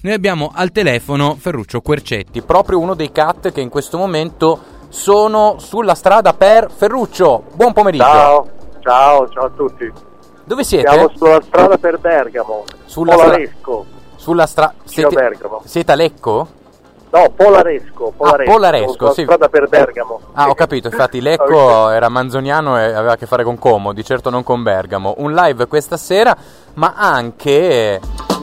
Noi abbiamo al telefono Ferruccio Quercetti, proprio uno dei cat che in questo momento sono sulla strada per Ferruccio. Buon pomeriggio. Ciao a tutti. Dove siete? Siamo sulla strada per Bergamo. Polaresco. Sulla strada Bergamo. Siete a Lecco? No, Polaresco. Polaresco, sì. Strada per Bergamo. Ho capito, infatti Lecco era manzoniano e aveva a che fare con Como, di certo non con Bergamo. Un live questa sera, ma anche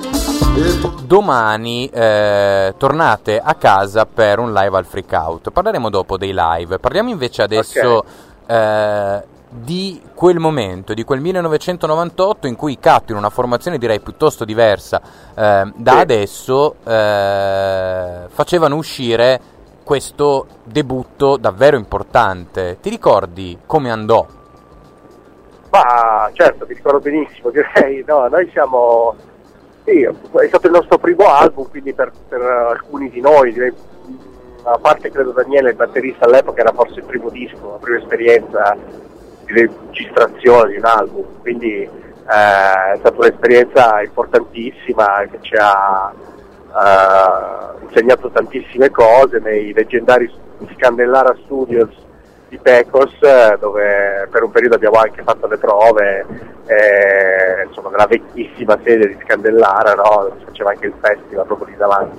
domani tornate a casa per un live al Freak Out. Parleremo dopo dei live, parliamo invece adesso di quel momento, di quel 1998 in cui i Cat, in una formazione direi piuttosto diversa da adesso, facevano uscire questo debutto davvero importante. Ti ricordi come andò? Ma certo, mi ricordo benissimo, direi. No, noi siamo... Sì, è stato il nostro primo album, quindi per alcuni di noi, direi, a parte credo Daniele, il batterista all'epoca, era forse il primo disco, la prima esperienza di registrazione di un album, quindi è stata un'esperienza importantissima che ci ha insegnato tantissime cose nei leggendari Scandellara Studios di Pecos, dove per un periodo abbiamo anche fatto le prove, insomma, nella vecchissima sede di Scandellara, no? Dove si faceva anche il festival proprio lì davanti.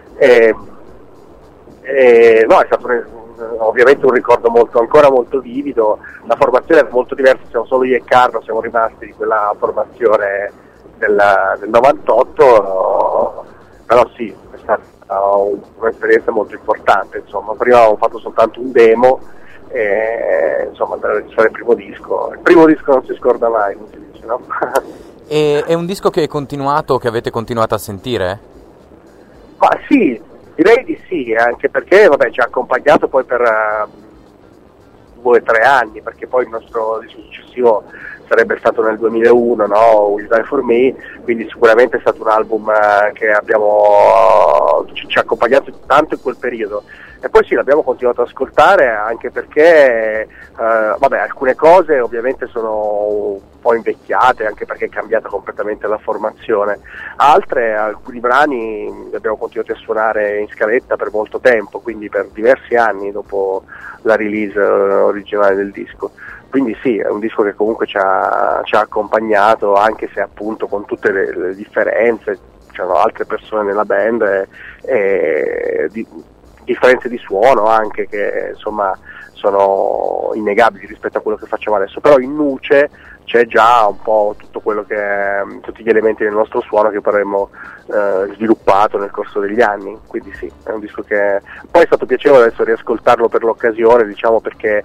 No, è stato ovviamente un ricordo ancora molto vivido. La formazione è molto diversa, siamo solo io e Carlo, siamo rimasti di quella formazione del 98, però sì, è stata un'esperienza molto importante, insomma. Prima avevamo fatto soltanto un demo, insomma, andare a registrare il primo disco. Il primo disco non si scorda mai, non si dice, no? È un disco che avete continuato a sentire? Ma sì, direi di sì, anche perché ci ha accompagnato poi per 2 o 3 anni, perché poi il nostro disco successivo sarebbe stato nel 2001, no? Will Die For Me, quindi sicuramente è stato un album che ci ha accompagnato tanto in quel periodo. E poi sì, l'abbiamo continuato ad ascoltare, anche perché alcune cose ovviamente sono un po' invecchiate, anche perché è cambiata completamente la formazione. Alcuni brani li abbiamo continuati a suonare in scaletta per molto tempo, quindi per diversi anni dopo la release originale del disco. Quindi sì, è un disco che comunque ci ha accompagnato, anche se appunto con tutte le differenze, c'erano altre persone nella band differenze di suono anche che insomma sono innegabili rispetto a quello che facciamo adesso, però in nuce c'è già un po' tutti gli elementi del nostro suono che poi avremmo sviluppato nel corso degli anni, quindi sì, è un disco che poi è stato piacevole adesso riascoltarlo per l'occasione, diciamo, perché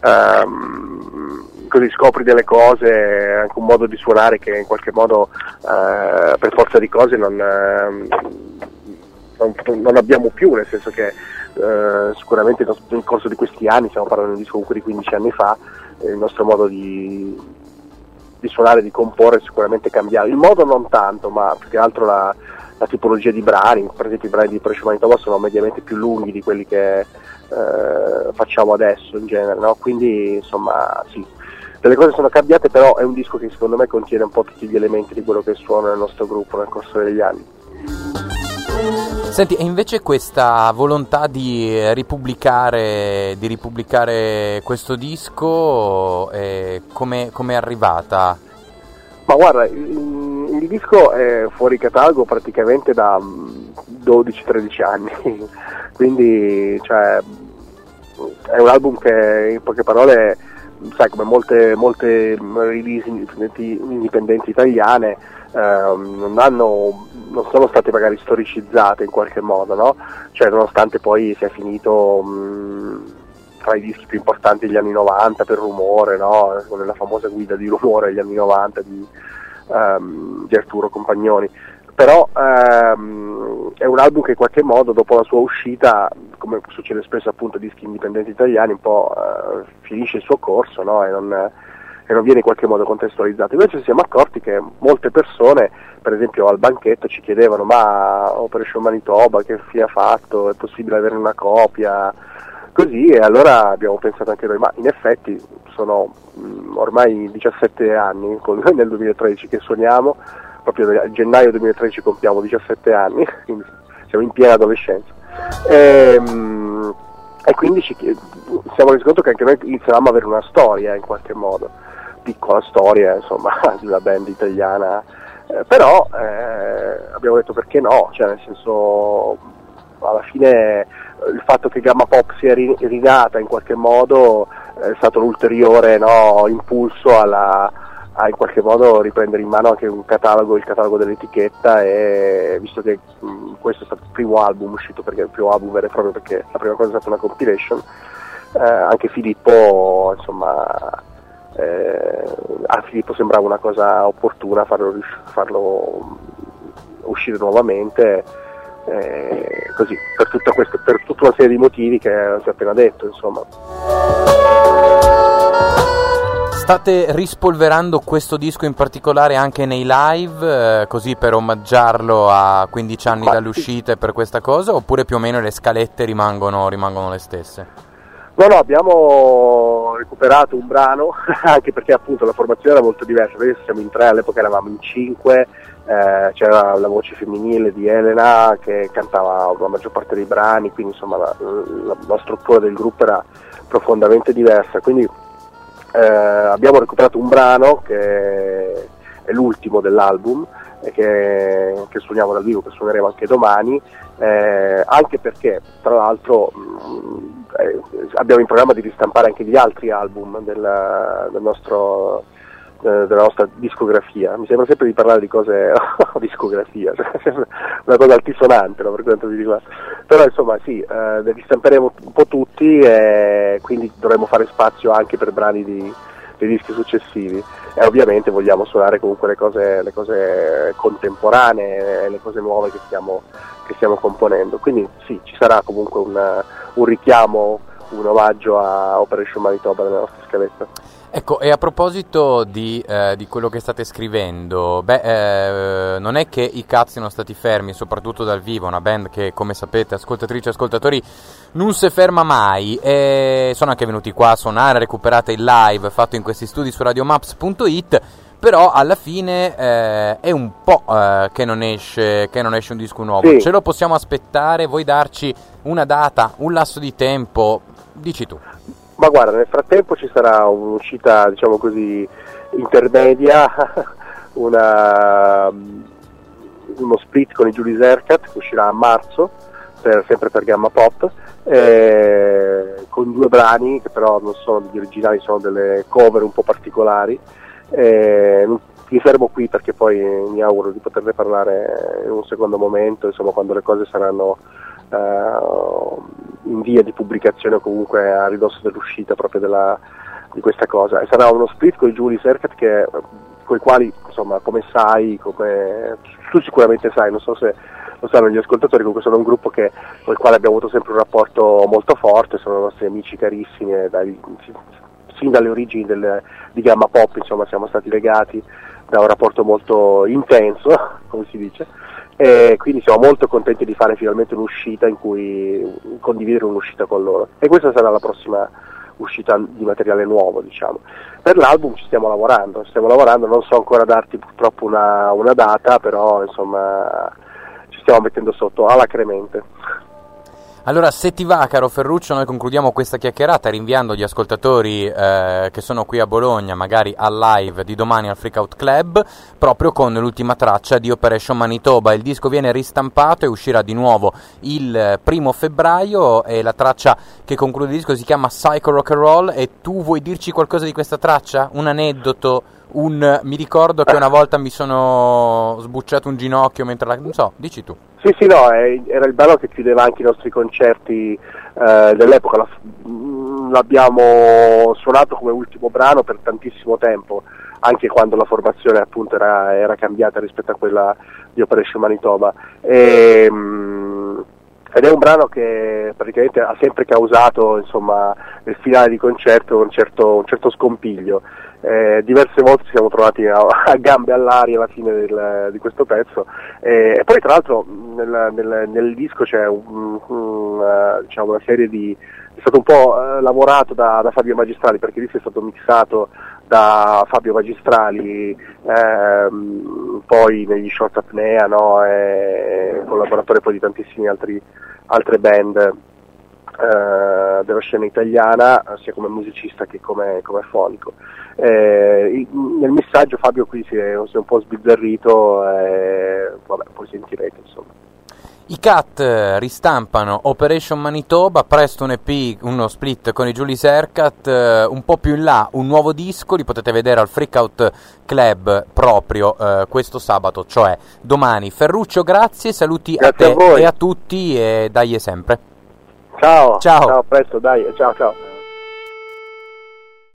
così scopri delle cose, anche un modo di suonare che in qualche modo per forza di cose non abbiamo più, nel senso che sicuramente nel corso di questi anni, stiamo parlando di un disco comunque di 15 anni fa, il nostro modo di suonare, di comporre è sicuramente cambiato, il modo non tanto, ma più che altro la tipologia di brani. Per esempio i brani di Precious Manitoba sono mediamente più lunghi di quelli che facciamo adesso in genere, no? Quindi insomma sì, delle cose sono cambiate, però è un disco che secondo me contiene un po' tutti gli elementi di quello che suona nel nostro gruppo nel corso degli anni. Senti, e invece questa volontà di ripubblicare questo disco, come è arrivata? Ma guarda, il disco è fuori catalogo praticamente da 12-13 anni, quindi cioè, è un album che in poche parole, sai, come molte release indipendenti italiane, non sono state magari storicizzate in qualche modo, no? Cioè, nonostante poi sia finito tra i dischi più importanti degli anni 90 per Rumore, no? Con la famosa guida di Rumore degli anni 90 di Arturo Compagnoni, però è un album che in qualche modo dopo la sua uscita, come succede spesso appunto a dischi indipendenti italiani, un po' finisce il suo corso, no? E non viene in qualche modo contestualizzato. Invece ci siamo accorti che molte persone, per esempio al banchetto, ci chiedevano: ma Operation Manitoba che fine ha fatto? È possibile avere una copia? Così, e allora abbiamo pensato anche noi, ma in effetti sono ormai 17 anni, con noi nel 2013 che suoniamo, proprio a gennaio 2013 compiamo 17 anni, quindi siamo in piena adolescenza. E quindi siamo resi conto che anche noi iniziavamo ad avere una storia in qualche modo, piccola storia insomma di una band italiana, però abbiamo detto perché no, cioè nel senso alla fine il fatto che Gamma Pop sia rinata in qualche modo è stato l'ulteriore, no, impulso a in qualche modo riprendere in mano anche il catalogo dell'etichetta, e visto che questo è stato il primo album uscito, perché il primo album vero e proprio, perché la prima cosa è stata una compilation, anche Filippo insomma a Filippo sembrava una cosa opportuna farlo uscire nuovamente, così per tutta una serie di motivi che ho appena detto insomma. State rispolverando questo disco in particolare anche nei live, così per omaggiarlo a 15 anni dall'uscita e per questa cosa, oppure più o meno le scalette rimangono le stesse? No, abbiamo recuperato un brano, anche perché appunto la formazione era molto diversa, adesso siamo in 3, all'epoca eravamo in 5, c'era la voce femminile di Elena che cantava la maggior parte dei brani, quindi insomma la struttura del gruppo era profondamente diversa, quindi abbiamo recuperato un brano che è l'ultimo dell'album e che suoniamo dal vivo, che suoneremo anche domani, anche perché tra l'altro abbiamo in programma di ristampare anche gli altri album della nostra discografia. Mi sembra sempre di parlare di cose discografia, una cosa altisonante, no, per quanto mi riguarda, però insomma sì, ne ristamperemo un po' tutti e quindi dovremo fare spazio anche per brani dei dischi successivi, e ovviamente vogliamo suonare comunque le cose contemporanee, le cose nuove che stiamo componendo, quindi sì, ci sarà comunque un richiamo, un omaggio a Operation Manitoba nella nostra scaletta. Ecco, e a proposito di quello che state scrivendo, non è che i Cats siano stati fermi, soprattutto dal vivo, una band che, come sapete, ascoltatrici e ascoltatori, non si ferma mai, e sono anche venuti qua a suonare, recuperate il live fatto in questi studi su radiomaps.it, però alla fine è un po' che non esce un disco nuovo. Sì. Ce lo possiamo aspettare? Vuoi darci una data, un lasso di tempo? Dici tu. Ma guarda, nel frattempo ci sarà un'uscita, diciamo così, intermedia, uno split con i Julie Zerkat che uscirà a marzo, sempre per Gamma Pop, con 2 brani che però non sono degli originali, sono delle cover un po' particolari. Mi fermo qui perché poi mi auguro di poterne parlare in un secondo momento, insomma, quando le cose saranno in via di pubblicazione o comunque a ridosso dell'uscita proprio di questa cosa, e sarà uno split con i Julie Zerkat con i quali insomma, come sai, come tu sicuramente sai, non so se lo sanno gli ascoltatori, comunque sono un gruppo con il quale abbiamo avuto sempre un rapporto molto forte, sono nostri amici carissimi sin dalle origini di Gamma Pop, insomma siamo stati legati da un rapporto molto intenso, come si dice, e quindi siamo molto contenti di fare finalmente un'uscita in cui condividere un'uscita con loro, e questa sarà la prossima uscita di materiale nuovo, diciamo. Per l'album ci stiamo lavorando, non so ancora darti purtroppo una data, però insomma ci stiamo mettendo sotto alacremente. Allora, se ti va, caro Ferruccio, noi concludiamo questa chiacchierata rinviando gli ascoltatori che sono qui a Bologna, magari al live di domani al Freakout Club, proprio con l'ultima traccia di Operation Manitoba. Il disco viene ristampato e uscirà di nuovo il 1° febbraio, e la traccia che conclude il disco si chiama Psycho Rock and Roll. E tu vuoi dirci qualcosa di questa traccia? Un aneddoto? Mi ricordo che una volta mi sono sbucciato un ginocchio mentre non so, dici tu. Sì, no, era il brano che chiudeva anche i nostri concerti dell'epoca, l'abbiamo suonato come ultimo brano per tantissimo tempo, anche quando la formazione appunto era cambiata rispetto a quella di Operation Manitoba, ed è un brano che praticamente ha sempre causato, insomma, nel finale di concerto un certo scompiglio. Diverse volte ci siamo trovati a gambe all'aria alla fine di questo pezzo, e poi tra l'altro nel disco c'è diciamo una serie è stato un po' lavorato da Fabio Magistrali, perché il disco è stato mixato da Fabio Magistrali, poi negli Short Apnea, no? Collaboratore poi di tantissime altre band della scena italiana, sia come musicista che come fonico. Nel messaggio Fabio qui si è un po' sbizzarrito, vabbè, poi sentirete, insomma. I Cat ristampano Operation Manitoba, presto un EP, uno split con i Julius Ercat, un po' più in là un nuovo disco, li potete vedere al Freakout Club proprio questo sabato, cioè domani. Ferruccio, grazie, saluti grazie a te e a tutti e dai sempre. Ciao, a presto, dai, ciao.